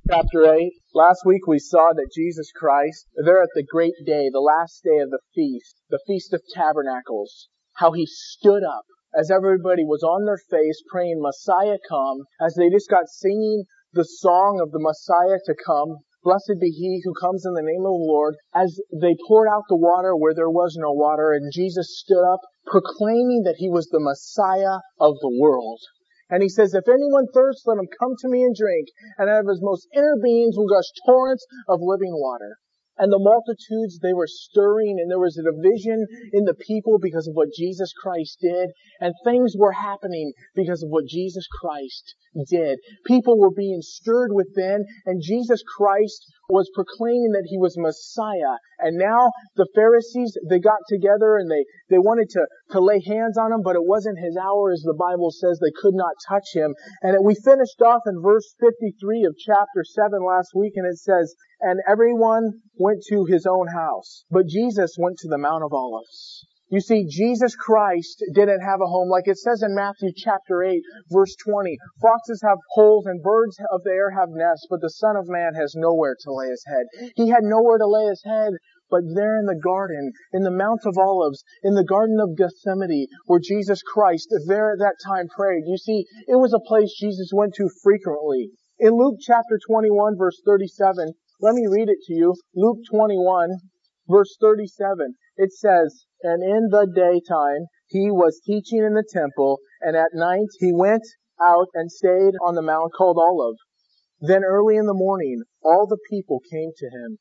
Chapter 8. Last week we saw that Jesus Christ, there at the great day, the last day of the Feast of Tabernacles, how He stood up as everybody was on their face praying, Messiah come, as they just got singing the song of the Messiah to come. Blessed be He who comes in the name of the Lord, as they poured out the water where there was no water, and Jesus stood up proclaiming that He was the Messiah of the world. And He says, if anyone thirsts, let him come to me and drink. And out of his most inner beings will gush torrents of living water. And the multitudes, they were stirring, and there was a division in the people because of what Jesus Christ did. And things were happening because of what Jesus Christ did. People were being stirred within, and Jesus Christ was proclaiming that He was Messiah. And now the Pharisees, they got together and they wanted to lay hands on Him, but it wasn't His hour, as the Bible says. They could not touch Him. And we finished off in verse 53 of chapter 7 last week, and it says, and everyone went to his own house, but Jesus went to the Mount of Olives. You see, Jesus Christ didn't have a home. Like it says in Matthew chapter 8, verse 20, foxes have holes and birds of the air have nests, but the Son of Man has nowhere to lay His head. He had nowhere to lay His head but there in the garden, in the Mount of Olives, in the Garden of Gethsemane, where Jesus Christ there at that time prayed. You see, it was a place Jesus went to frequently. In Luke chapter 21, verse 37, let me read it to you. Luke 21, verse 37. It says, and in the daytime He was teaching in the temple, and at night He went out and stayed on the mount called Olive. Then early in the morning, all the people came to Him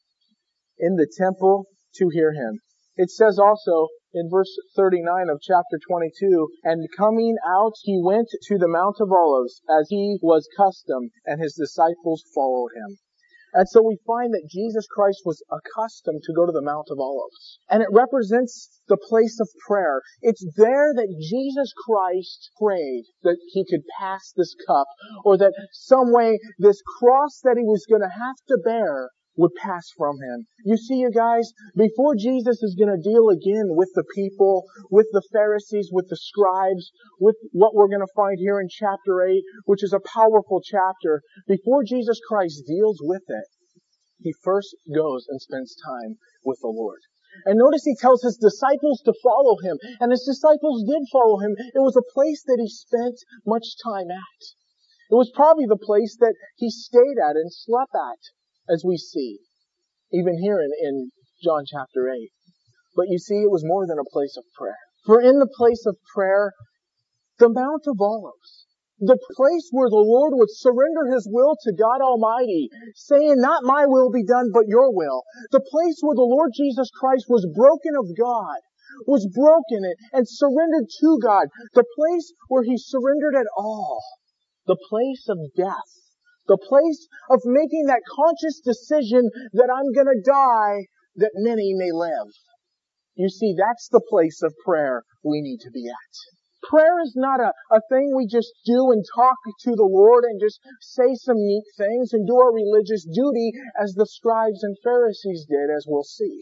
in the temple to hear Him. It says also in verse 39 of chapter 22, and coming out, He went to the Mount of Olives as He was accustomed, and His disciples followed Him. And so we find that Jesus Christ was accustomed to go to the Mount of Olives. And it represents the place of prayer. It's there that Jesus Christ prayed that He could pass this cup, or that some way this cross that He was going to have to bear would pass from Him. You see, you guys, before Jesus is going to deal again with the people, with the Pharisees, with the scribes, with what we're going to find here in chapter 8, which is a powerful chapter, before Jesus Christ deals with it, He first goes and spends time with the Lord. And notice He tells His disciples to follow Him, and His disciples did follow Him. It was a place that He spent much time at. It was probably the place that He stayed at and slept at, as we see, even here in John chapter 8. But you see, it was more than a place of prayer. For in the place of prayer, the Mount of Olives, the place where the Lord would surrender His will to God Almighty, saying, not my will be done, but your will. The place where the Lord Jesus Christ was broken of God, was broken and surrendered to God. The place where He surrendered it all. The place of death. The place of making that conscious decision that I'm going to die that many may live. You see, that's the place of prayer we need to be at. Prayer is not a thing we just do and talk to the Lord and just say some neat things and do our religious duty as the scribes and Pharisees did, as we'll see.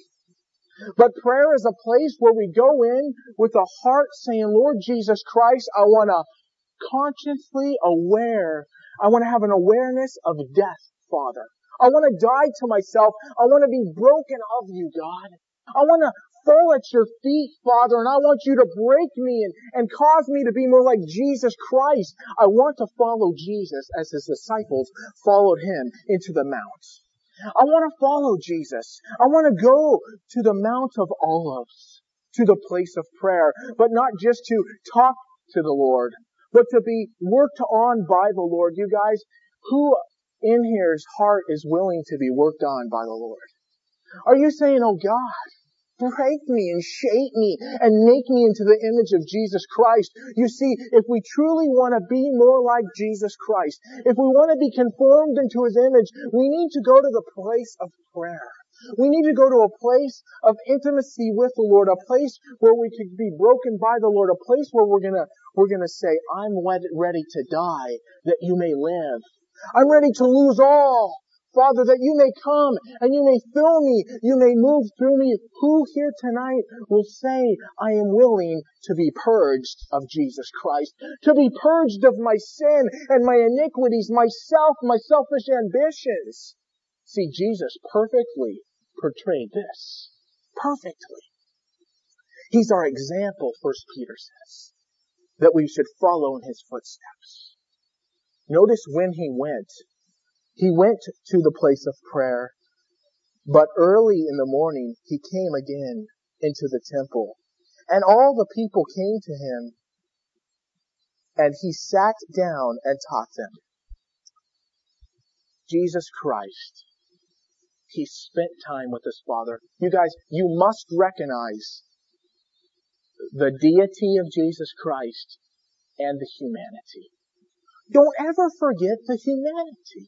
But prayer is a place where we go in with a heart saying, Lord Jesus Christ, I want to consciously aware. I want to have an awareness of death, Father. I want to die to myself. I want to be broken of You, God. I want to fall at Your feet, Father, and I want You to break me and cause me to be more like Jesus Christ. I want to follow Jesus as His disciples followed Him into the mount. I want to follow Jesus. I want to go to the Mount of Olives, to the place of prayer, but not just to talk to the Lord, but to be worked on by the Lord. You guys, who in here's heart is willing to be worked on by the Lord? Are you saying, oh God, break me and shape me and make me into the image of Jesus Christ? You see, if we truly want to be more like Jesus Christ, if we want to be conformed into His image, we need to go to the place of prayer. We need to go to a place of intimacy with the Lord, a place where we could be broken by the Lord, a place where we're gonna say, I'm ready to die that You may live. I'm ready to lose all Father, that you may come and you may fill me, you may move through me. Who here tonight will say, I am willing to be purged of Jesus Christ, to be purged of my sin and my iniquities, myself, my selfish ambitions? See, Jesus perfectly portrayed this. Perfectly. He's our example, 1 Peter says, that we should follow in his footsteps. Notice when he went. He went to the place of prayer, but early in the morning he came again into the temple. And all the people came to him, and he sat down and taught them. Jesus Christ, he spent time with his Father. You guys, you must recognize the deity of Jesus Christ and the humanity. Don't ever forget the humanity.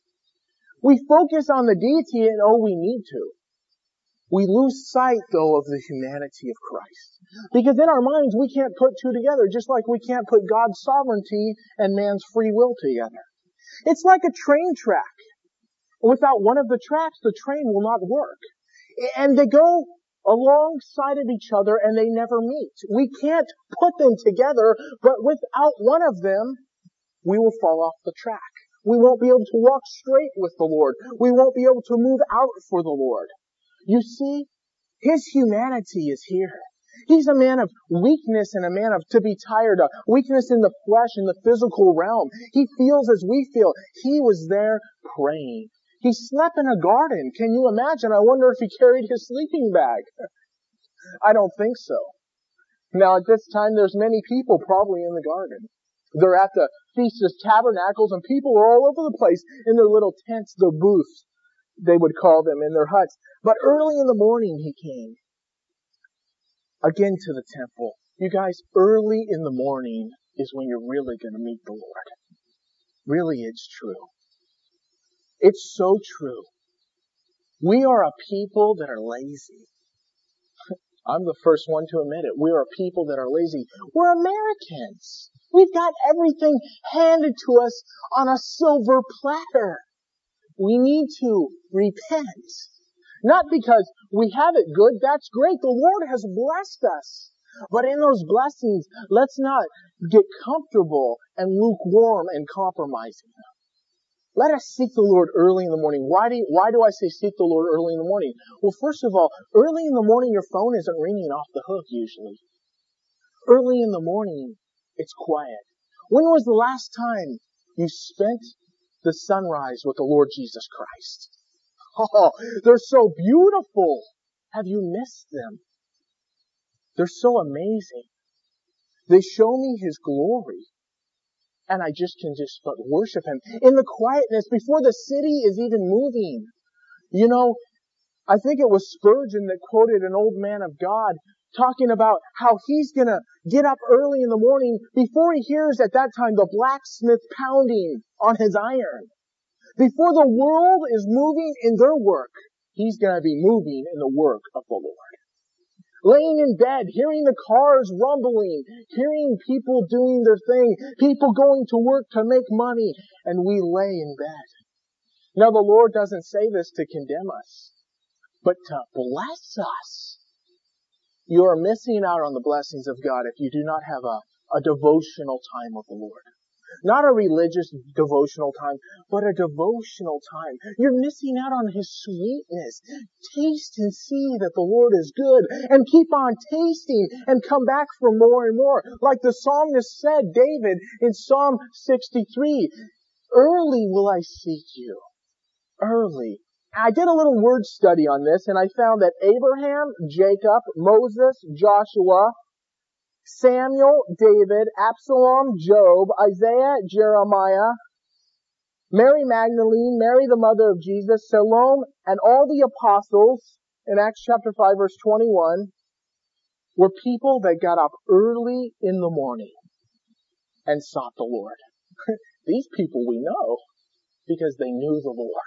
We focus on the deity and we need to. We lose sight, though, of the humanity of Christ. Because in our minds, we can't put two together, just like we can't put God's sovereignty and man's free will together. It's like a train track. Without one of the tracks, the train will not work. And they go alongside of each other and they never meet. We can't put them together, but without one of them, we will fall off the track. We won't be able to walk straight with the Lord. We won't be able to move out for the Lord. You see, his humanity is here. He's a man of weakness and a man of to be tired of. Weakness in the flesh, in the physical realm. He feels as we feel. He was there praying. He slept in a garden. Can you imagine? I wonder if he carried his sleeping bag. I don't think so. Now at this time there's many people probably in the garden. They're at the Feast of Tabernacles and people are all over the place in their little tents, their booths, they would call them, in their huts. But early in the morning he came again to the temple. You guys, early in the morning is when you're really going to meet the Lord. Really, it's true. It's so true. We are a people that are lazy. I'm the first one to admit it. We are a people that are lazy. We're Americans. We've got everything handed to us on a silver platter. We need to repent. Not because we have it good. That's great. The Lord has blessed us. But in those blessings, let's not get comfortable and lukewarm and compromising. Let us seek the Lord early in the morning. Why do I say seek the Lord early in the morning? Well, first of all, early in the morning your phone isn't ringing off the hook usually. Early in the morning, it's quiet. When was the last time you spent the sunrise with the Lord Jesus Christ? Oh, they're so beautiful. Have you missed them? They're so amazing. They show me His glory. And I just can but worship Him in the quietness before the city is even moving. You know, I think it was Spurgeon that quoted an old man of God talking about how he's going to get up early in the morning before he hears at that time the blacksmith pounding on his iron. Before the world is moving in their work, he's going to be moving in the work of the Lord. Laying in bed, hearing the cars rumbling, hearing people doing their thing, people going to work to make money, and we lay in bed. Now the Lord doesn't say this to condemn us, but to bless us. You are missing out on the blessings of God if you do not have a devotional time with the Lord. Not a religious devotional time, but a devotional time. You're missing out on His sweetness. Taste and see that the Lord is good. And keep on tasting and come back for more and more. Like the psalmist said, David, in Psalm 63, early will I seek you. Early. I did a little word study on this and I found that Abraham, Jacob, Moses, Joshua, Samuel, David, Absalom, Job, Isaiah, Jeremiah, Mary Magdalene, Mary the mother of Jesus, Salome, and all the apostles in Acts chapter 5 verse 21 were people that got up early in the morning and sought the Lord. These people we know because they knew the Lord.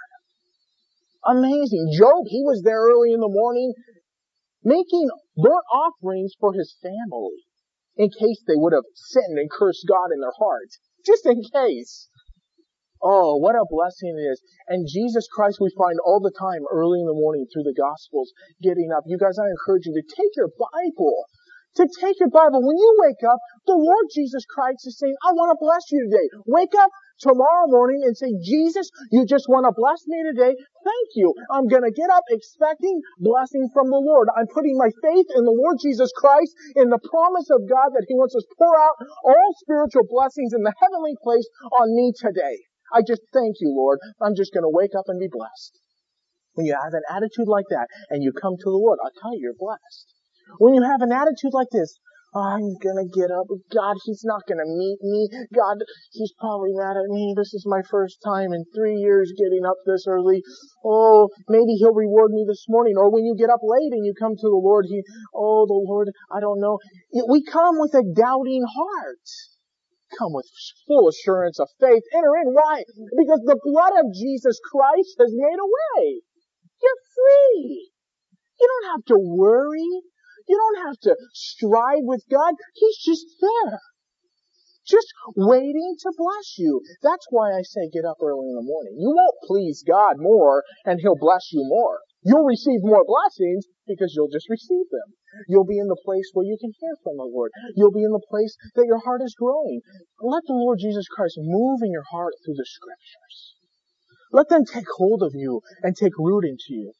Amazing. Job, he was there early in the morning making burnt offerings for his family. In case they would have sinned and cursed God in their hearts. Just in case. Oh, what a blessing it is. And Jesus Christ we find all the time early in the morning through the Gospels getting up. You guys, I encourage you to take your Bible. To take your Bible. When you wake up, the Lord Jesus Christ is saying, I want to bless you today. Wake up tomorrow morning and say, Jesus, you just want to bless me today? Thank you. I'm going to get up expecting blessing from the Lord. I'm putting my faith in the Lord Jesus Christ, in the promise of God that He wants us to pour out all spiritual blessings in the heavenly place on me today. I just thank you, Lord. I'm just going to wake up and be blessed. When you have an attitude like that and you come to the Lord, I'll tell you, you're blessed. When you have an attitude like this, I'm gonna get up. God, He's not gonna meet me. God, He's probably mad at me. This is my first time in 3 years getting up this early. Oh, maybe He'll reward me this morning. Or when you get up late and you come to the Lord, the Lord, I don't know. We come with a doubting heart. Come with full assurance of faith. Enter in. Why? Because the blood of Jesus Christ has made a way. You're free. You don't have to worry. You don't have to strive with God. He's just there. Just waiting to bless you. That's why I say get up early in the morning. You won't please God more and He'll bless you more. You'll receive more blessings because you'll just receive them. You'll be in the place where you can hear from the Lord. You'll be in the place that your heart is growing. Let the Lord Jesus Christ move in your heart through the Scriptures. Let them take hold of you and take root into you.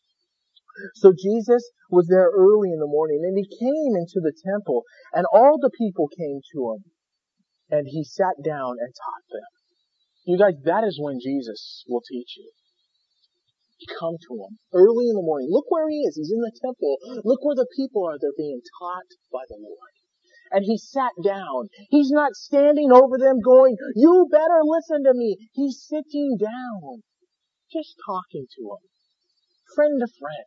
So Jesus was there early in the morning, and He came into the temple, and all the people came to Him, and He sat down and taught them. You guys, that is when Jesus will teach you. Come to Him early in the morning. Look where He is. He's in the temple. Look where the people are. They're being taught by the Lord. And He sat down. He's not standing over them going, you better listen to me. He's sitting down, just talking to them. Friend to friend.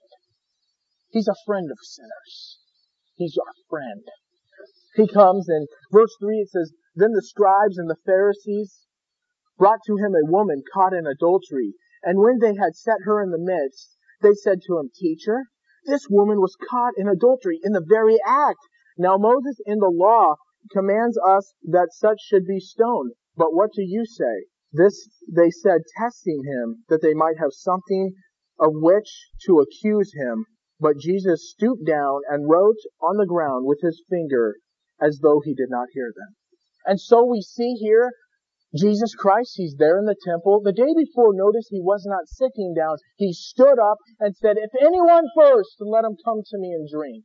He's a friend of sinners. He's our friend. He comes in verse 3, it says, Then the scribes and the Pharisees brought to Him a woman caught in adultery. And when they had set her in the midst, they said to Him, Teacher, this woman was caught in adultery in the very act. Now Moses in the law commands us that such should be stoned. But what do you say? This they said, testing Him, that they might have something of which to accuse Him. But Jesus stooped down and wrote on the ground with His finger as though He did not hear them. And so we see here Jesus Christ, He's there in the temple. The day before, notice He was not sitting down. He stood up and said, if anyone thirsts, let him come to me and drink.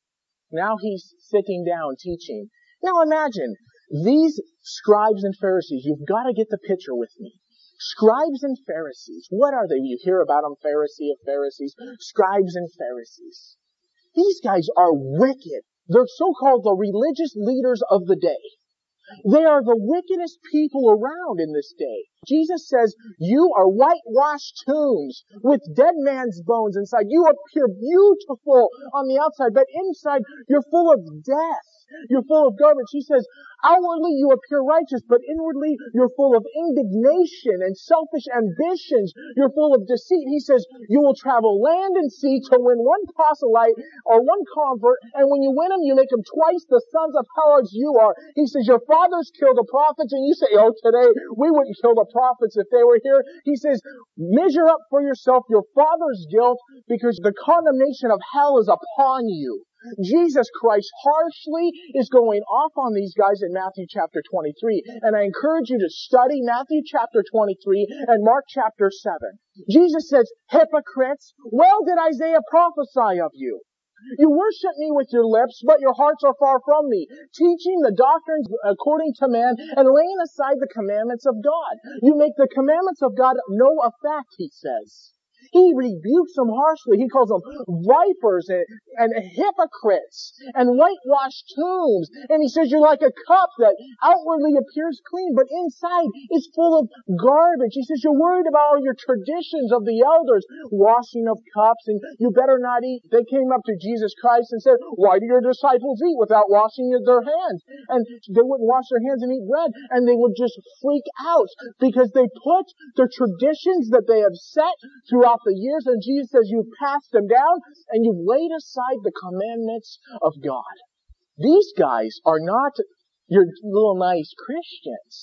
Now He's sitting down teaching. Now imagine, these scribes and Pharisees, you've got to get the picture with me. Scribes and Pharisees. What are they? You hear about them, Pharisee of Pharisees. Scribes and Pharisees. These guys are wicked. They're so-called the religious leaders of the day. They are the wickedest people around in this day. Jesus says, you are whitewashed tombs with dead man's bones inside. You appear beautiful on the outside, but inside you're full of death. You're full of garbage. He says, outwardly you appear righteous, but inwardly you're full of indignation and selfish ambitions. You're full of deceit. He says, you will travel land and sea to win one proselyte or one convert, and when you win him, you make him twice the sons of hell as you are. He says, your fathers killed the prophets, and you say, oh, today we wouldn't kill the prophets if they were here. He says, measure up for yourself your father's guilt, because the condemnation of hell is upon you. Jesus Christ harshly is going off on these guys in Matthew chapter 23. And I encourage you to study Matthew chapter 23 and Mark chapter 7. Jesus says, hypocrites, well did Isaiah prophesy of you. You worship me with your lips, but your hearts are far from me, teaching the doctrines according to man and laying aside the commandments of God. You make the commandments of God no effect, he says. He rebukes them harshly. He calls them vipers and hypocrites and whitewashed tombs. And he says you're like a cup that outwardly appears clean, but inside is full of garbage. He says you're worried about all your traditions of the elders, washing of cups, and you better not eat. They came up to Jesus Christ and said, why do your disciples eat without washing their hands? And they wouldn't wash their hands and eat bread, and they would just freak out because they put the traditions that they have set throughout the years, and Jesus says you've passed them down and you've laid aside the commandments of God. These guys are not your little nice Christians.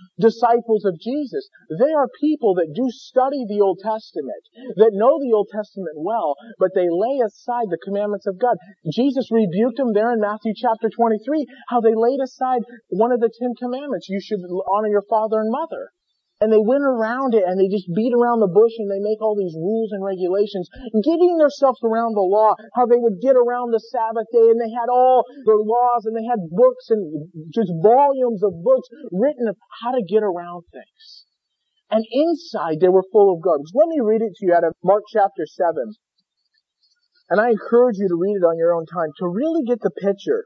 disciples of Jesus. They are people that do study the Old Testament, that know the Old Testament well, but they lay aside the commandments of God. Jesus rebuked them there in Matthew chapter 23, how they laid aside one of the 10 commandments. You should honor your father and mother. And they went around it and they just beat around the bush and they make all these rules and regulations, getting themselves around the law, how they would get around the Sabbath day, and they had all their laws and they had books and just volumes of books written of how to get around things. And inside they were full of garbage. Let me read it to you out of Mark chapter 7. And I encourage you to read it on your own time to really get the picture.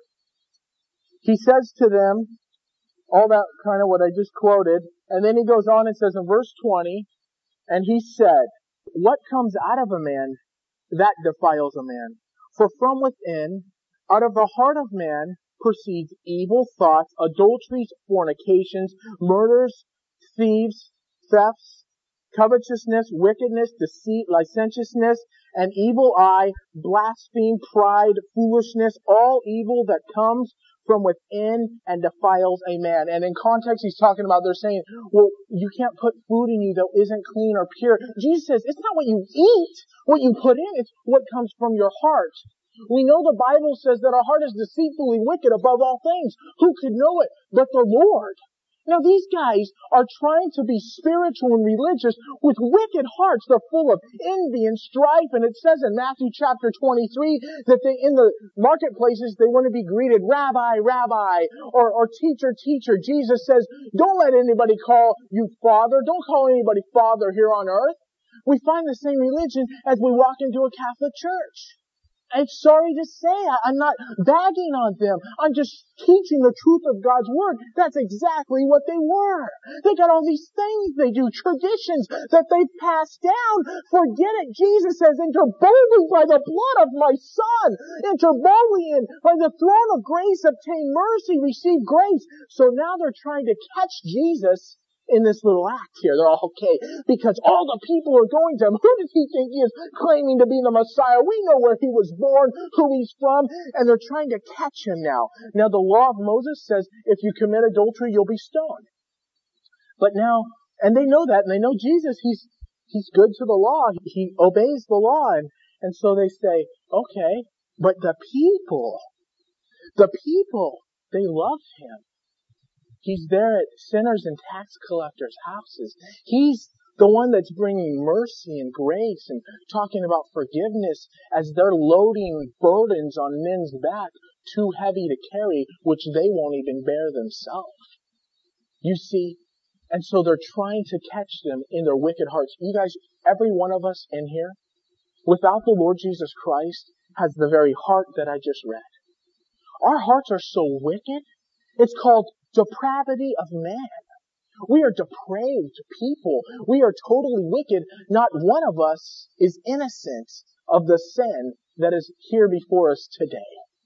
He says to them, all that kind of what I just quoted, and then he goes on and says in verse 20, and he said, what comes out of a man, that defiles a man. For from within, out of the heart of man, proceeds evil thoughts, adulteries, fornications, murders, thieves, thefts, covetousness, wickedness, deceit, licentiousness, an evil eye, blaspheme, pride, foolishness, all evil that comes from within and defiles a man. And in context, he's talking about, they're saying, well, you can't put food in you that isn't clean or pure. Jesus says, it's not what you eat, what you put in, it's what comes from your heart. We know the Bible says that our heart is deceitfully wicked above all things. Who could know it but the Lord? Now these guys are trying to be spiritual and religious with wicked hearts. They're full of envy and strife. And it says in Matthew chapter 23 that in the marketplaces they want to be greeted, Rabbi, Rabbi, or Teacher, Teacher. Jesus says, don't let anybody call you Father. Don't call anybody Father here on earth. We find the same religion as we walk into a Catholic church. I'm sorry to say, I'm not bagging on them. I'm just teaching the truth of God's Word. That's exactly what they were. They got all these things they do, traditions that they passed down. Forget it. Jesus says, enter boldly by the blood of my Son. Enter boldly in. By the throne of grace, obtain mercy, receive grace. So now they're trying to catch Jesus in this little act here. They're all okay because all the people are going to him. Who does he think he is, claiming to be the Messiah? We know where he was born, who he's from, and they're trying to catch him now. Now the law of Moses says if you commit adultery, you'll be stoned. But now, and they know that, and they know Jesus, he's good to the law. He obeys the law, and so they say, okay, but the people, they love him. He's there at sinners and tax collectors' houses. He's the one that's bringing mercy and grace and talking about forgiveness as they're loading burdens on men's back too heavy to carry, which they won't even bear themselves. You see? And so they're trying to catch them in their wicked hearts. You guys, every one of us in here, without the Lord Jesus Christ, has the very heart that I just read. Our hearts are so wicked. It's called depravity of man. We are depraved people. We are totally wicked. Not one of us is innocent of the sin that is here before us today.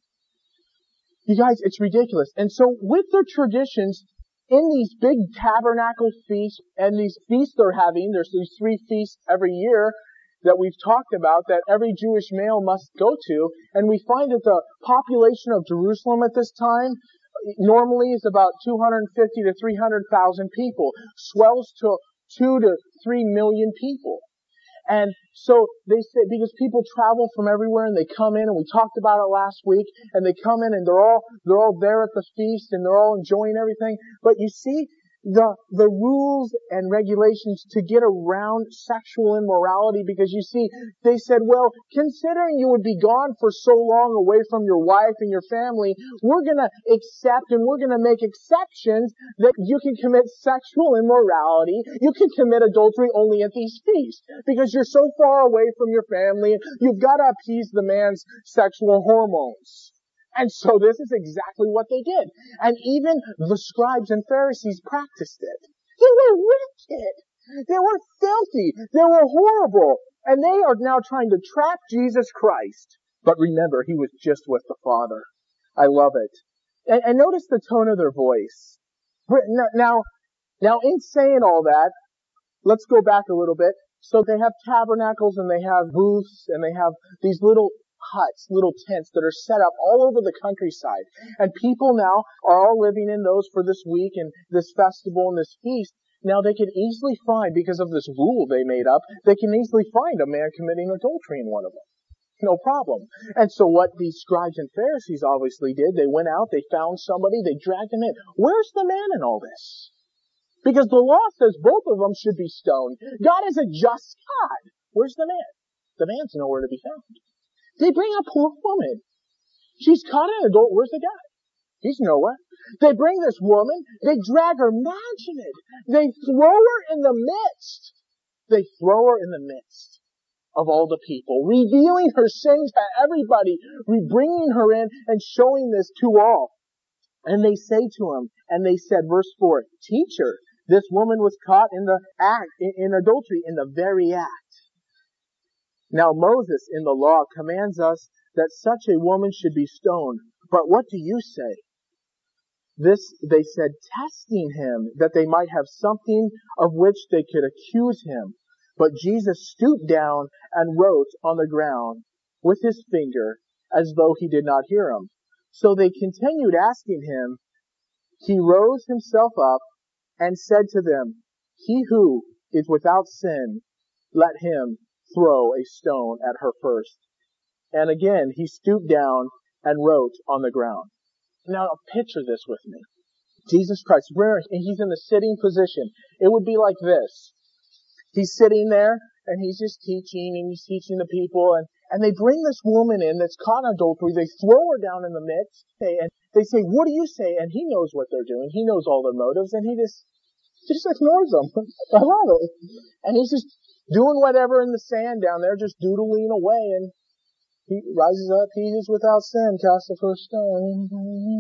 You guys, it's ridiculous. And so with their traditions, in these big tabernacle feasts, and these feasts they're having, there's these 3 feasts every year that we've talked about that every Jewish male must go to, and we find that the population of Jerusalem at this time normally is about 250 to 300,000 people, swells to 2 to 3 million people. And so they say, because people travel from everywhere and they come in, and we talked about it last week, and they come in and they're all there at the feast and they're all enjoying everything. But you see, the rules and regulations to get around sexual immorality, because you see, they said, well, considering you would be gone for so long away from your wife and your family, we're going to accept and we're going to make exceptions that you can commit sexual immorality, you can commit adultery only at these feasts, because you're so far away from your family and you've got to appease the man's sexual hormones. And so this is exactly what they did. And even the scribes and Pharisees practiced it. They were wicked. They were filthy. They were horrible. And they are now trying to trap Jesus Christ. But remember, he was just with the Father. I love it. And notice the tone of their voice. Now, in saying all that, let's go back a little bit. So they have tabernacles and they have booths and they have these little huts, little tents that are set up all over the countryside. And people now are all living in those for this week and this festival and this feast. Now they can easily find, because of this rule they made up, they can easily find a man committing adultery in one of them. No problem. And so what these scribes and Pharisees obviously did, they went out, they found somebody, they dragged him in. Where's the man in all this? Because the law says both of them should be stoned. God is a just God. Where's the man? The man's nowhere to be found. They bring a poor woman. She's caught in adultery. Where's the guy? He's nowhere. They bring this woman. They drag her. Imagine it. They throw her in the midst. They throw her in the midst of all the people, revealing her sin to everybody, bringing her in and showing this to all. And they say to him, and they said, verse 4, Teacher, this woman was caught in the act, in adultery, in the very act. Now Moses in the law commands us that such a woman should be stoned. But what do you say? This they said, testing him, that they might have something of which they could accuse him. But Jesus stooped down and wrote on the ground with his finger, as though he did not hear him. So they continued asking him. He rose himself up and said to them, He who is without sin, let him throw a stone at her first. And again he stooped down and wrote on the ground. Now picture this with me. Jesus Christ, he's in the sitting position. It would be like this. He's sitting there, and he's just teaching, and he's teaching the people, and they bring this woman in that's caught in adultery. They throw her down in the midst, and they say, what do you say? And he knows what they're doing. He knows all their motives, and he just ignores them. I love it. And he's just doing whatever in the sand down there, just doodling away, and he rises up, he is without sin, cast the first stone.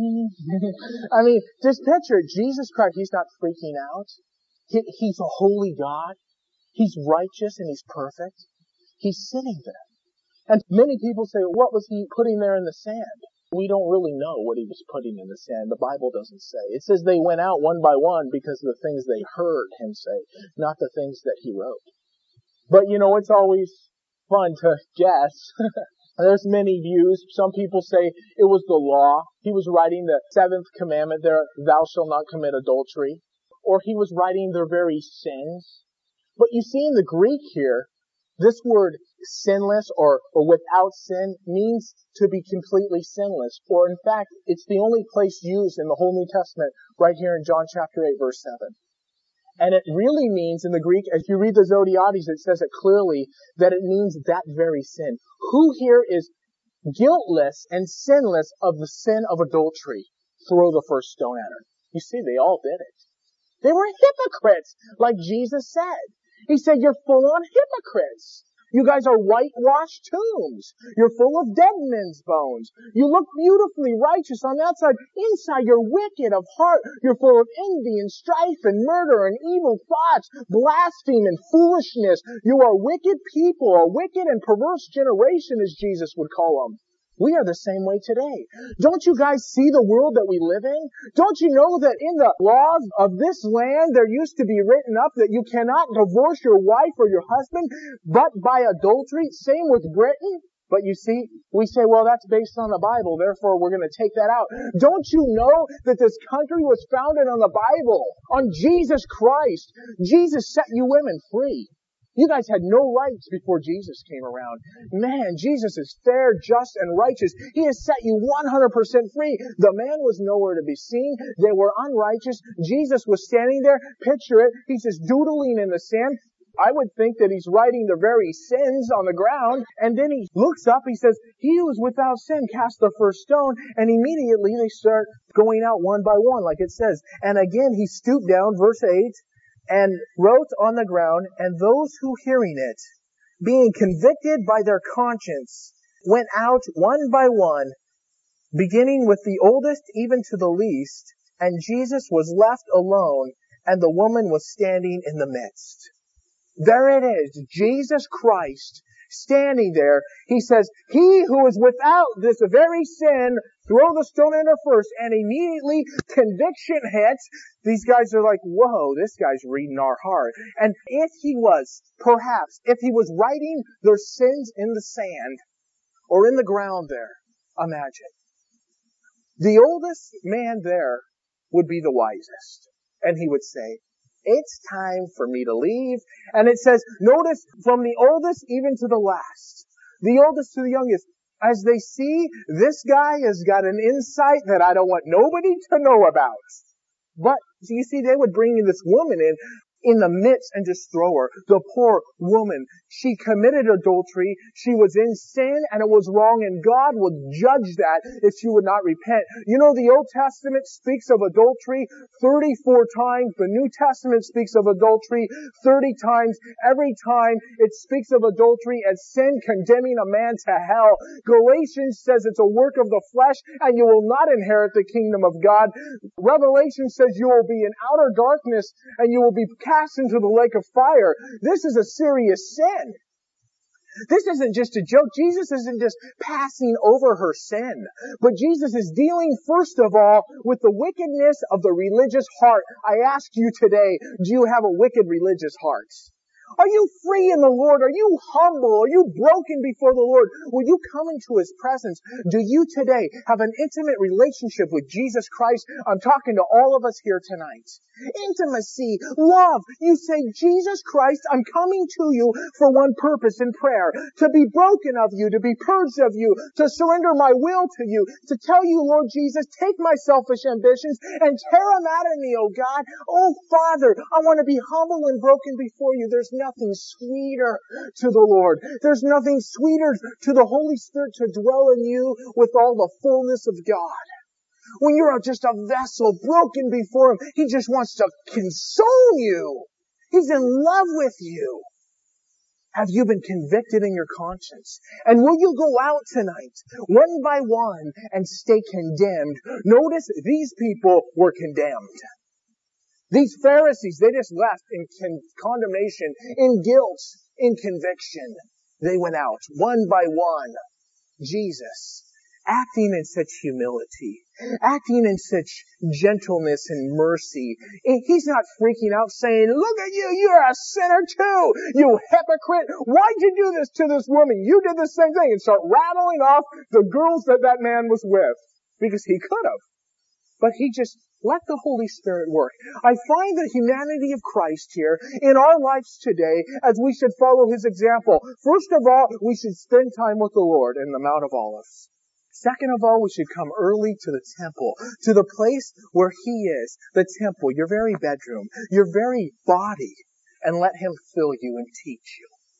I mean, just picture it. Jesus Christ, he's not freaking out. He's a holy God. He's righteous and he's perfect. He's sitting there. And many people say, what was he putting there in the sand? We don't really know what he was putting in the sand. The Bible doesn't say. It says they went out one by one because of the things they heard him say, not the things that he wrote. But it's always fun to guess. There's many views. Some people say it was the law. He was writing the 7th commandment there, thou shalt not commit adultery. Or he was writing their very sins. But you see in the Greek here, this word sinless or without sin means to be completely sinless. Or in fact, it's the only place used in the whole New Testament right here in John chapter 8, verse 7. And it really means in the Greek, if you read the Zodiates, it says it clearly that it means that very sin. Who here is guiltless and sinless of the sin of adultery? Throw the first stone at her. You see, they all did it. They were hypocrites, like Jesus said. He said, you're full on hypocrites. You guys are whitewashed tombs. You're full of dead men's bones. You look beautifully righteous on the outside. Inside, you're wicked of heart. You're full of envy and strife and murder and evil thoughts, blasphemy and foolishness. You are wicked people, a wicked and perverse generation, as Jesus would call them. We are the same way today. Don't you guys see the world that we live in? Don't you know that in the laws of this land there used to be written up that you cannot divorce your wife or your husband but by adultery? Same with Britain. But you see, we say, well, that's based on the Bible, therefore we're going to take that out. Don't you know that this country was founded on the Bible, on Jesus Christ? Jesus set you women free. You guys had no rights before Jesus came around. Man, Jesus is fair, just, and righteous. He has set you 100% free. The man was nowhere to be seen. They were unrighteous. Jesus was standing there. Picture it. He's just doodling in the sand. I would think that he's writing the very sins on the ground. And then he looks up. He says, he who is without sin cast the first stone. And immediately they start going out one by one, like it says. And again, he stooped down, verse 8. And wrote on the ground, and those who hearing it, being convicted by their conscience, went out one by one, beginning with the oldest even to the least, and Jesus was left alone, and the woman was standing in the midst. There it is, Jesus Christ standing there. He says, he who is without this very sin, throw the stone in her first. And immediately conviction hits. These guys are like, whoa, this guy's reading our heart. And if he was writing their sins in the sand, or in the ground there. Imagine. The oldest man there would be the wisest. And he would say, it's time for me to leave. And it says, notice, from the oldest even to the last, the oldest to the youngest, as they see, this guy has got an insight that I don't want nobody to know about. But, you see, they would bring this woman in the midst and just throw her. The poor woman, she committed adultery, she was in sin, and it was wrong, and God would judge that if she would not repent. You know, the Old Testament speaks of adultery 34 times. The New Testament speaks of adultery 30 times. Every time it speaks of adultery as sin condemning a man to hell. Galatians says it's a work of the flesh, and you will not inherit the kingdom of God. Revelation says you will be in outer darkness, and you will be cast into the lake of fire. This is a serious sin. This isn't just a joke. Jesus isn't just passing over her sin. But Jesus is dealing first of all with the wickedness of the religious heart. I ask you today, do you have a wicked religious heart? Are you free in the Lord? Are you humble? Are you broken before the Lord? Will you come into His presence? Do you today have an intimate relationship with Jesus Christ? I'm talking to all of us here tonight. Intimacy, love. You say, Jesus Christ, I'm coming to you for one purpose in prayer. To be broken of you, to be purged of you, to surrender my will to you, to tell you, Lord Jesus, take my selfish ambitions and tear them out of me, oh God. Oh Father, I want to be humble and broken before you. There's nothing sweeter to the Lord. There's nothing sweeter to the Holy Spirit to dwell in you with all the fullness of God. When you're just a vessel broken before Him, He just wants to console you. He's in love with you. Have you been convicted in your conscience? And will you go out tonight, one by one, and stay condemned? Notice these people were condemned. These Pharisees, they just left in condemnation, in guilt, in conviction. They went out, one by one. Jesus, acting in such humility, acting in such gentleness and mercy. He's not freaking out saying, look at you, you're a sinner too, you hypocrite. Why'd you do this to this woman? You did the same thing. And start rattling off the girls that man was with. Because he could have. But he just let the Holy Spirit work. I find the humanity of Christ here in our lives today as we should follow His example. First of all, we should spend time with the Lord in the Mount of Olives. Second of all, we should come early to the temple, to the place where He is, the temple, your very bedroom, your very body, and let Him fill you and teach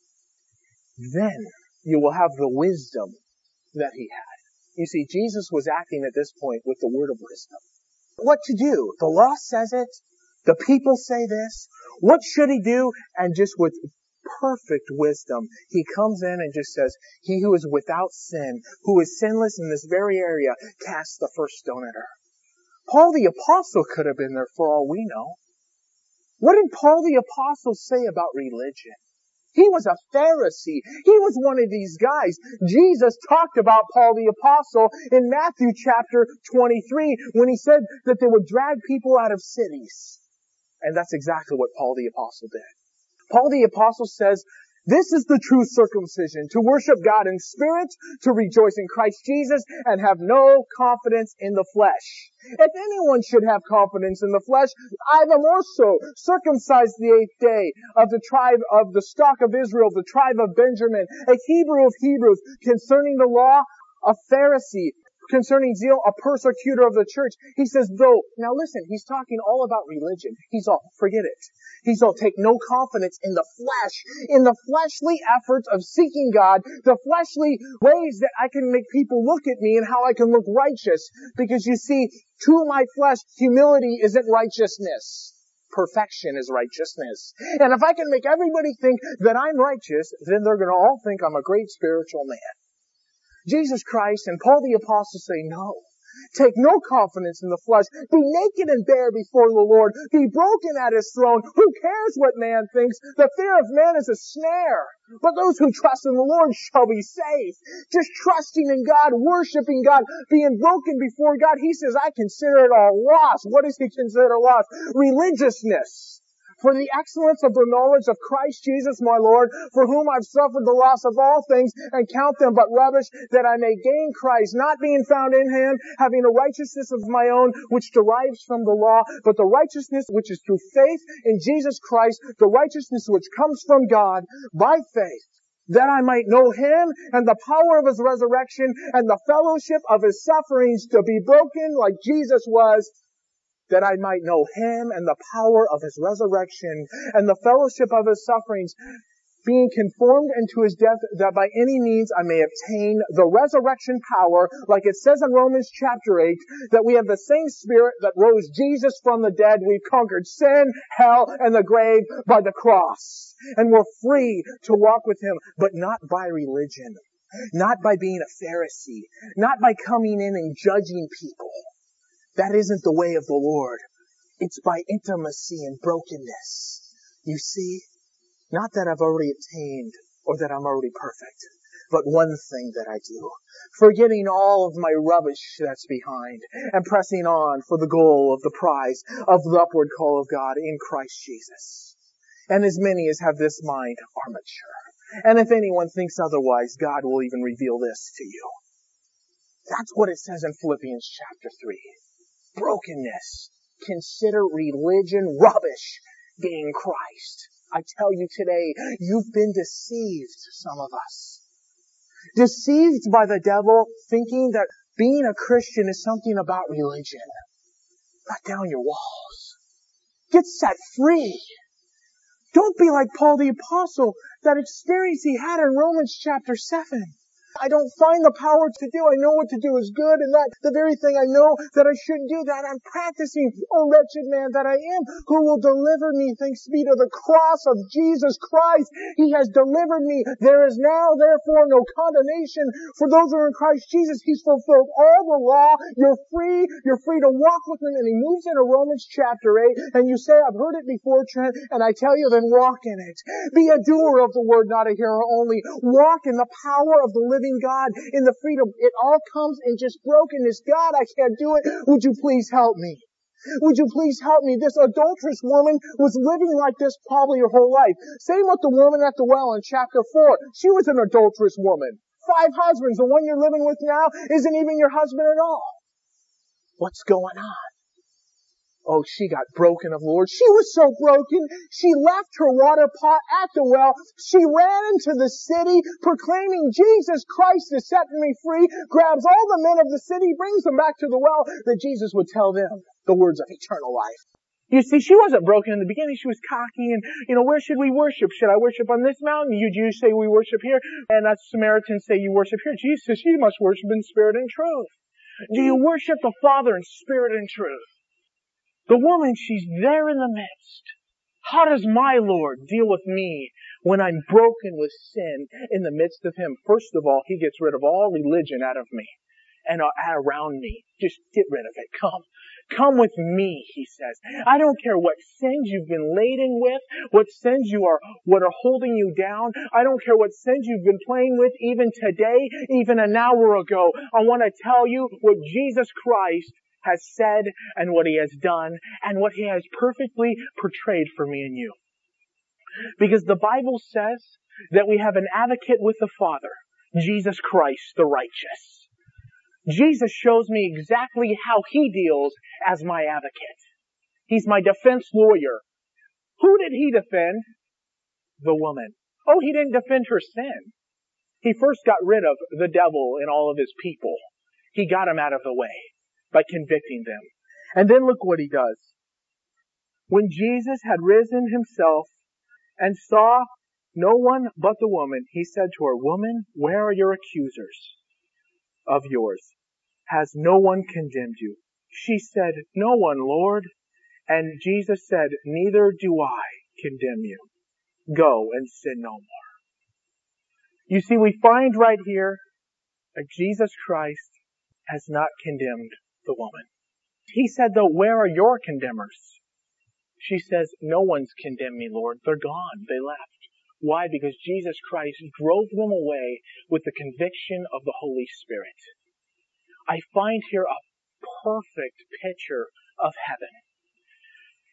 you. Then you will have the wisdom that He had. You see, Jesus was acting at this point with the word of wisdom. What to do? The law says it. The people say this. What should He do? And just with perfect wisdom, He comes in and just says, he who is without sin, who is sinless in this very area, cast the first stone at her. Paul the Apostle could have been there for all we know. What did Paul the Apostle say about religion? He was a Pharisee. He was one of these guys. Jesus talked about Paul the Apostle in Matthew chapter 23 when He said that they would drag people out of cities. And that's exactly what Paul the Apostle did. Paul the Apostle says, this is the true circumcision, to worship God in spirit, to rejoice in Christ Jesus, and have no confidence in the flesh. If anyone should have confidence in the flesh, I the more so, circumcised the 8th day, of the tribe of the stock of Israel, the tribe of Benjamin, a Hebrew of Hebrews, concerning the law, a Pharisee, concerning zeal, a persecutor of the church. He says, though, now listen, he's talking all about religion. He's all, forget it. He's all, take no confidence in the flesh, in the fleshly efforts of seeking God, the fleshly ways that I can make people look at me and how I can look righteous. Because you see, to my flesh, humility isn't righteousness. Perfection is righteousness. And if I can make everybody think that I'm righteous, then they're going to all think I'm a great spiritual man. Jesus Christ and Paul the Apostle say, no. Take no confidence in the flesh. Be naked and bare before the Lord. Be broken at His throne. Who cares what man thinks? The fear of man is a snare. But those who trust in the Lord shall be safe. Just trusting in God, worshiping God, being broken before God. He says, I consider it all loss. What does He consider loss? Religiousness. For the excellence of the knowledge of Christ Jesus my Lord, for whom I've suffered the loss of all things, and count them but rubbish, that I may gain Christ, not being found in him, having a righteousness of my own, which derives from the law, but the righteousness which is through faith in Jesus Christ, the righteousness which comes from God by faith, that I might know him and the power of his resurrection and the fellowship of his sufferings, to be broken like Jesus was, that I might know him and the power of his resurrection and the fellowship of his sufferings, being conformed into his death, that by any means I may obtain the resurrection power, like it says in Romans chapter 8, that we have the same Spirit that rose Jesus from the dead. We've conquered sin, hell, and the grave by the cross. And we're free to walk with him, but not by religion, not by being a Pharisee, not by coming in and judging people. That isn't the way of the Lord. It's by intimacy and brokenness. You see? Not that I've already obtained or that I'm already perfect, but one thing that I do, forgetting all of my rubbish that's behind and pressing on for the goal of the prize of the upward call of God in Christ Jesus. And as many as have this mind are mature. And if anyone thinks otherwise, God will even reveal this to you. That's what it says in Philippians chapter 3. Brokenness. Consider religion rubbish, gain Christ. I tell you today, you've been deceived, some of us. Deceived by the devil, thinking that being a Christian is something about religion. Let down your walls. Get set free. Don't be like Paul the Apostle, that experience he had in Romans chapter 7. I don't find the power to do. I know what to do is good, and that the very thing I know that I shouldn't do, that I'm practicing. Oh, wretched man that I am, who will deliver me? Thanks be to the cross of Jesus Christ. He has delivered me. There is now, therefore, no condemnation for those who are in Christ Jesus. He's fulfilled all the law. You're free. You're free to walk with him. And he moves into Romans chapter 8, and you say, I've heard it before, Trent, and I tell you, then walk in it. Be a doer of the word, not a hearer only. Walk in the power of the living God, in the freedom. It all comes in just brokenness. God, I can't do it. Would you please help me? Would you please help me? This adulterous woman was living like this probably her whole life. Same with the woman at the well in chapter 4. She was an adulterous woman. 5 husbands. The one you're living with now isn't even your husband at all. What's going on? Oh, she got broken of the Lord. She was so broken, she left her water pot at the well. She ran into the city, proclaiming Jesus Christ is setting me free, grabs all the men of the city, brings them back to the well, that Jesus would tell them the words of eternal life. You see, she wasn't broken in the beginning. She was cocky and, where should we worship? Should I worship on this mountain? You Jews say we worship here, and us Samaritans say you worship here. Jesus says you must worship in spirit and truth. Do you worship the Father in spirit and truth? The woman, she's there in the midst. How does my Lord deal with me when I'm broken with sin in the midst of him? First of all, he gets rid of all religion out of me and around me. Just get rid of it. Come with me, he says. I don't care what sins you've been laden with, what sins what are holding you down. I don't care what sins you've been playing with even today, even an hour ago. I want to tell you what Jesus Christ has said and what he has done and what he has perfectly portrayed for me and you. Because the Bible says that we have an advocate with the Father, Jesus Christ the righteous. Jesus shows me exactly how he deals as my advocate. He's my defense lawyer. Who did he defend? The woman. Oh, he didn't defend her sin. He first got rid of the devil and all of his people. He got him out of the way by convicting them. And then look what he does. When Jesus had risen himself and saw no one but the woman, he said to her, Woman, where are your accusers of yours? Has no one condemned you? She said, No one, Lord. And Jesus said, Neither do I condemn you. Go and sin no more. You see, we find right here that Jesus Christ has not condemned the woman. He said, though, where are your condemners? She says, no one's condemned me, Lord. They're gone. They left. Why? Because Jesus Christ drove them away with the conviction of the Holy Spirit. I find here a perfect picture of heaven.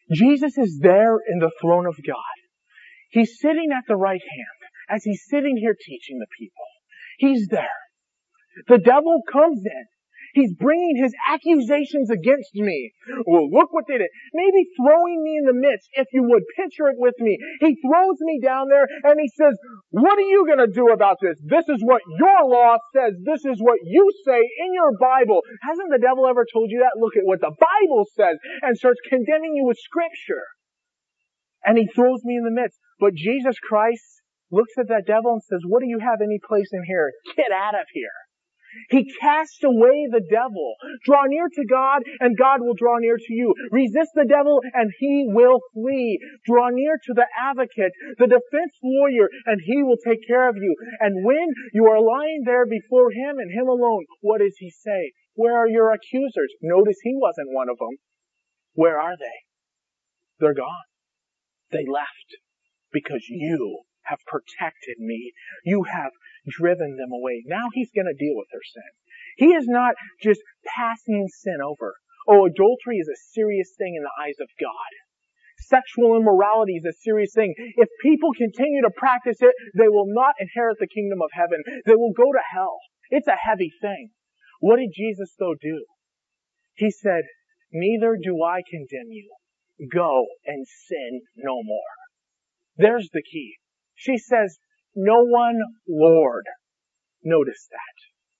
Jesus is there in the throne of God. He's sitting at the right hand as he's sitting here teaching the people. He's there. The devil comes in. He's bringing his accusations against me. Well, look what they did. Maybe throwing me in the midst, if you would. Picture it with me. He throws me down there and he says, what are you going to do about this? This is what your law says. This is what you say in your Bible. Hasn't the devil ever told you that? Look at what the Bible says, and starts condemning you with Scripture. And he throws me in the midst. But Jesus Christ looks at that devil and says, what do you have any place in here? Get out of here. He casts away the devil. Draw near to God, and God will draw near to you. Resist the devil, and he will flee. Draw near to the advocate, the defense lawyer, and he will take care of you. And when you are lying there before him and him alone, what does he say? Where are your accusers? Notice he wasn't one of them. Where are they? They're gone. They left because you have protected me. You have driven them away. Now he's going to deal with their sin. He is not just passing sin over. Oh, adultery is a serious thing in the eyes of God. Sexual immorality is a serious thing. If people continue to practice it, they will not inherit the kingdom of heaven. They will go to hell. It's a heavy thing. What did Jesus though do? He said, neither do I condemn you. Go and sin no more. There's the key. She says, no one Lord. Notice that.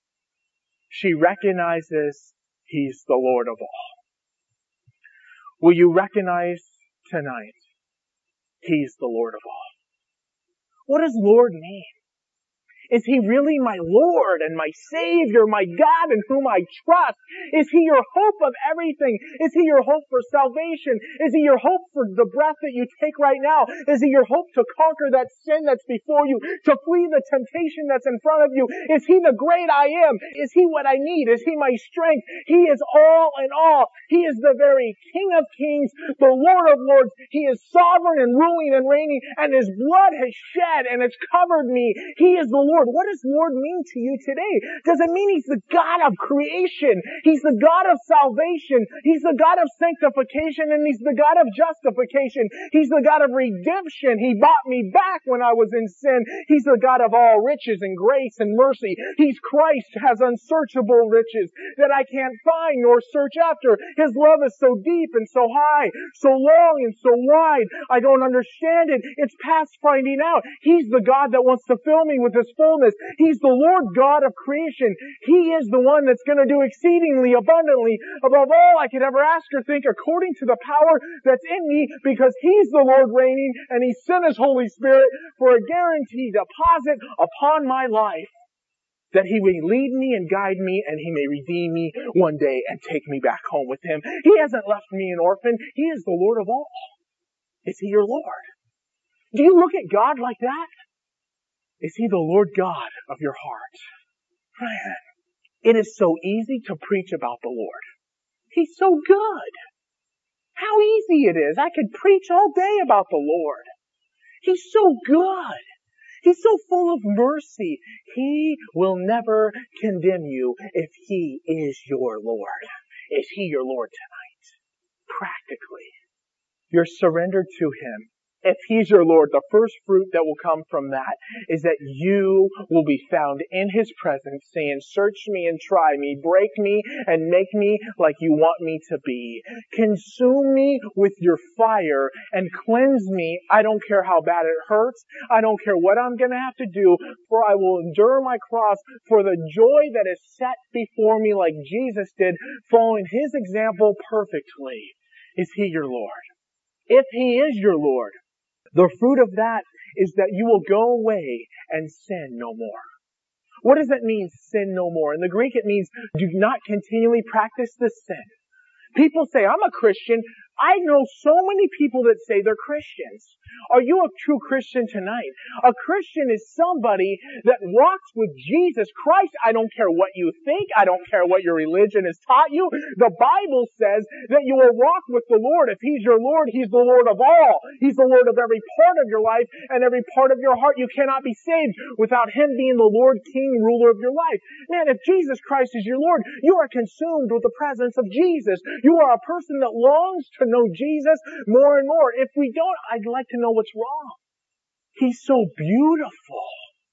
She recognizes he's the Lord of all. Will you recognize tonight he's the Lord of all? What does Lord mean? Is he really my Lord and my Savior, my God in whom I trust? Is he your hope of everything? Is he your hope for salvation? Is he your hope for the breath that you take right now? Is he your hope to conquer that sin that's before you, to flee the temptation that's in front of you? Is he the great I am? Is he what I need? Is he my strength? He is all in all. He is the very King of Kings, the Lord of Lords. He is sovereign and ruling and reigning, and his blood has shed and it's covered me. He is the Lord. What does Lord mean to you today? Does it mean he's the God of creation? He's the God of salvation. He's the God of sanctification, and he's the God of justification. He's the God of redemption. He bought me back when I was in sin. He's the God of all riches and grace and mercy. He's Christ who has unsearchable riches that I can't find nor search after. His love is so deep and so high, so long and so wide. I don't understand it. It's past finding out. He's the God that wants to fill me with his fullness. He's the Lord God of creation. He is the one that's going to do exceedingly abundantly above all I could ever ask or think, according to the power that's in me, because he's the Lord reigning, and he sent his Holy Spirit for a guaranteed deposit upon my life, that he may lead me and guide me, and he may redeem me one day and take me back home with him. He hasn't left me an orphan. He is the Lord of all. Is he your Lord? Do you look at God like that? Is he the Lord God of your heart? Man, it is so easy to preach about the Lord. He's so good. How easy it is. I could preach all day about the Lord. He's so good. He's so full of mercy. He will never condemn you if he is your Lord. Is he your Lord tonight? Practically. You're surrendered to him. If he's your Lord, the first fruit that will come from that is that you will be found in his presence saying, search me and try me, break me and make me like you want me to be. Consume me with your fire and cleanse me. I don't care how bad it hurts. I don't care what I'm going to have to do, for I will endure my cross for the joy that is set before me like Jesus did, following his example perfectly. Is he your Lord? If he is your Lord, the fruit of that is that you will go away and sin no more. What does that mean, sin no more? In the Greek, it means do not continually practice this sin. People say, I'm a Christian. I know so many people that say they're Christians. Are you a true Christian tonight? A Christian is somebody that walks with Jesus Christ. I don't care what you think. I don't care what your religion has taught you. The Bible says that you will walk with the Lord. If he's your Lord, he's the Lord of all. He's the Lord of every part of your life and every part of your heart. You cannot be saved without him being the Lord, King, ruler of your life. Man, if Jesus Christ is your Lord, you are consumed with the presence of Jesus. You are a person that longs to know Jesus more and more. If we don't, I'd like to know what's wrong. He's so beautiful.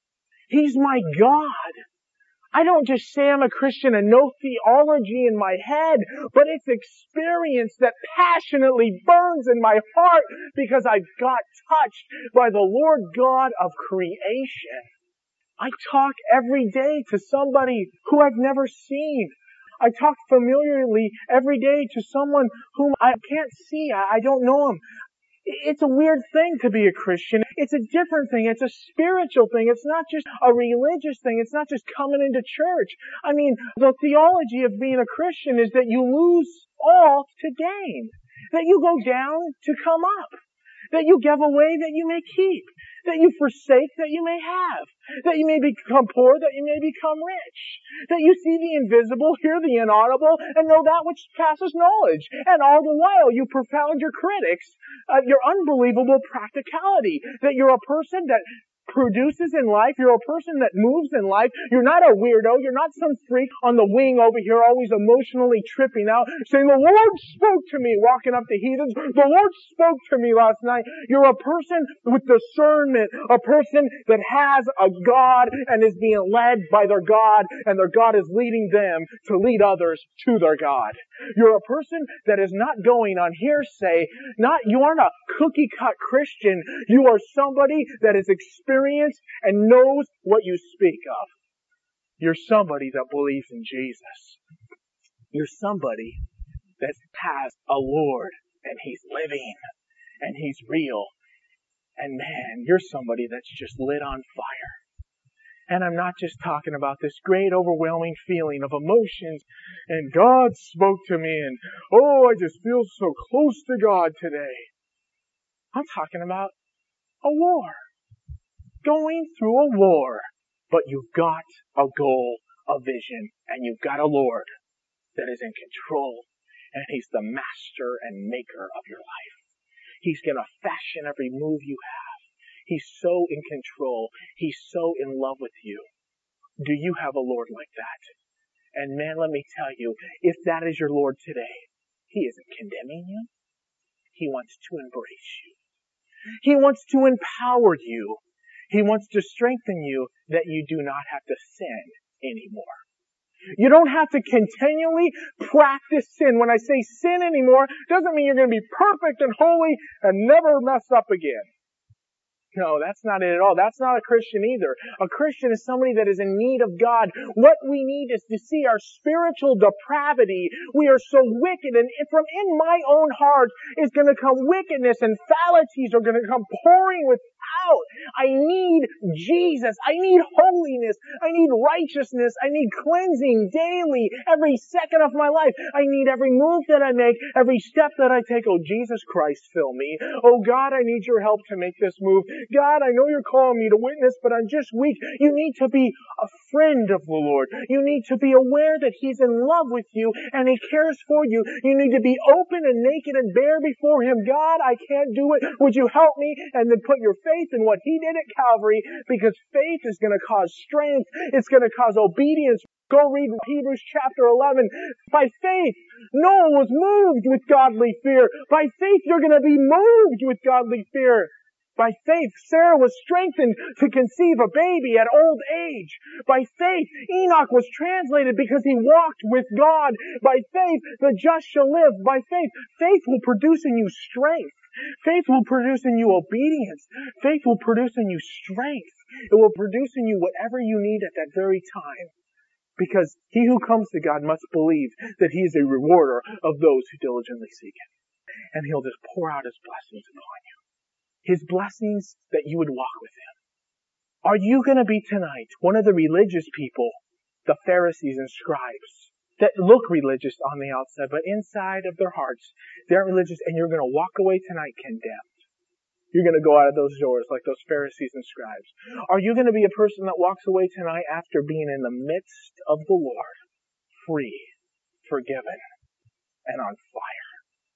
He's my God. I don't just say I'm a Christian and no theology in my head, but it's experience that passionately burns in my heart because I got touched by the Lord God of creation. I talk every day to somebody who I've never seen. I talk familiarly every day to someone whom I can't see. I don't know him. It's a weird thing to be a Christian. It's a different thing. It's a spiritual thing. It's not just a religious thing. It's not just coming into church. I mean, the theology of being a Christian is that you lose all to gain. That you go down to come up. That you give away that you may keep. That you forsake that you may have. That you may become poor, that you may become rich. That you see the invisible, hear the inaudible, and know that which passes knowledge. And all the while you profound your critics, your unbelievable practicality. That you're a person that produces in life. You're a person that moves in life. You're not a weirdo. You're not some freak on the wing over here always emotionally tripping out saying, the Lord spoke to me, walking up to heathens. The Lord spoke to me last night. You're a person with discernment, a person that has a God and is being led by their God, and their God is leading them to lead others to their God. You're a person that is not going on hearsay. You aren't a cookie-cut Christian. You are somebody that is experienced and knows what you speak of. You're somebody that believes in Jesus. You're somebody that has a Lord and He's living and He's real. And man, you're somebody that's just lit on fire. And I'm not just talking about this great overwhelming feeling of emotions and God spoke to me and I just feel so close to God today. I'm talking about a war. Going through a war, but you've got a goal, a vision, and you've got a Lord that is in control, and He's the master and maker of your life. He's going to fashion every move you have. He's so in control. He's so in love with you. Do you have a Lord like that? And man, let me tell you, if that is your Lord today, He isn't condemning you. He wants to embrace you. He wants to empower you. He wants to strengthen you that you do not have to sin anymore. You don't have to continually practice sin. When I say sin anymore, doesn't mean you're going to be perfect and holy and never mess up again. No, that's not it at all. That's not a Christian either. A Christian is somebody that is in need of God. What we need is to see our spiritual depravity. We are so wicked, and from in my own heart is going to come wickedness, and fallacies are going to come pouring without. I need Jesus. I need holiness. I need righteousness. I need cleansing daily, every second of my life. I need every move that I make, every step that I take. Oh, Jesus Christ, fill me. Oh, God, I need your help to make this move. God, I know you're calling me to witness, but I'm just weak. You need to be a friend of the Lord. You need to be aware that He's in love with you and He cares for you. You need to be open and naked and bare before Him. God, I can't do it. Would you help me? And then put your faith in what He did at Calvary, because faith is going to cause strength. It's going to cause obedience. Go read Hebrews chapter 11. By faith, Noah was moved with godly fear. By faith, you're going to be moved with godly fear. By faith, Sarah was strengthened to conceive a baby at old age. By faith, Enoch was translated because he walked with God. By faith, the just shall live. By faith, faith will produce in you strength. Faith will produce in you obedience. Faith will produce in you strength. It will produce in you whatever you need at that very time. Because he who comes to God must believe that He is a rewarder of those who diligently seek Him. And He'll just pour out His blessings upon you. His blessings that you would walk with Him. Are you going to be tonight one of the religious people, the Pharisees and scribes, that look religious on the outside, but inside of their hearts, they're religious, and you're going to walk away tonight condemned? You're going to go out of those doors like those Pharisees and scribes. Are you going to be a person that walks away tonight after being in the midst of the Lord, free, forgiven, and on fire?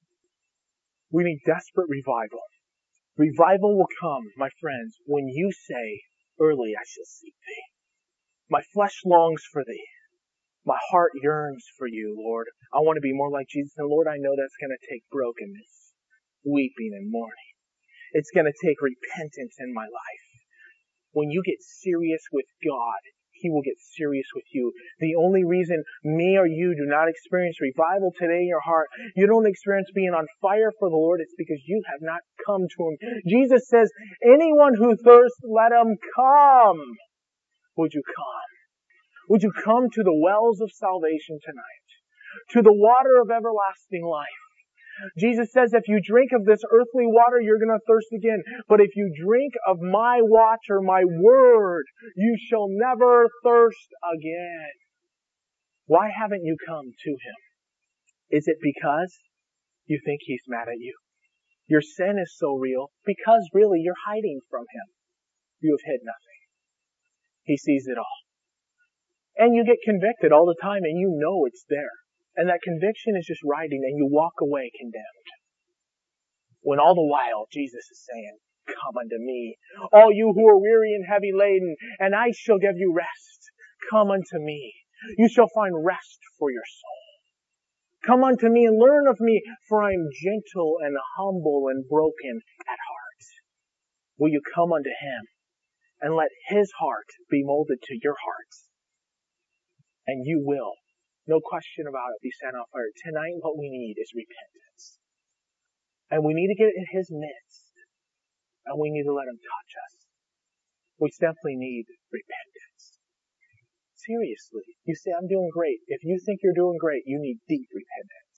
We need desperate revival. Revival will come, my friends, when you say, early I shall seek Thee. My flesh longs for Thee. My heart yearns for you, Lord. I want to be more like Jesus. And Lord, I know that's going to take brokenness, weeping and mourning. It's going to take repentance in my life. When you get serious with God, He will get serious with you. The only reason me or you do not experience revival today in your heart, you don't experience being on fire for the Lord, it's because you have not come to Him. Jesus says, anyone who thirsts, let him come. Would you come? Would you come to the wells of salvation tonight? To the water of everlasting life? Jesus says if you drink of this earthly water, you're going to thirst again. But if you drink of my water, my word, you shall never thirst again. Why haven't you come to Him? Is it because you think He's mad at you? Your sin is so real because really you're hiding from Him. You have hid nothing. He sees it all. And you get convicted all the time and you know it's there. And that conviction is just riding and you walk away condemned. When all the while Jesus is saying, come unto me, all you who are weary and heavy laden, and I shall give you rest. Come unto me. You shall find rest for your soul. Come unto me and learn of me, for I am gentle and humble and broken at heart. Will you come unto Him and let His heart be molded to your heart? And you will, no question about it, be set on fire. Tonight what we need is repentance. And we need to get in His midst. And we need to let Him touch us. We simply need repentance. Seriously. You say, I'm doing great. If you think you're doing great, you need deep repentance.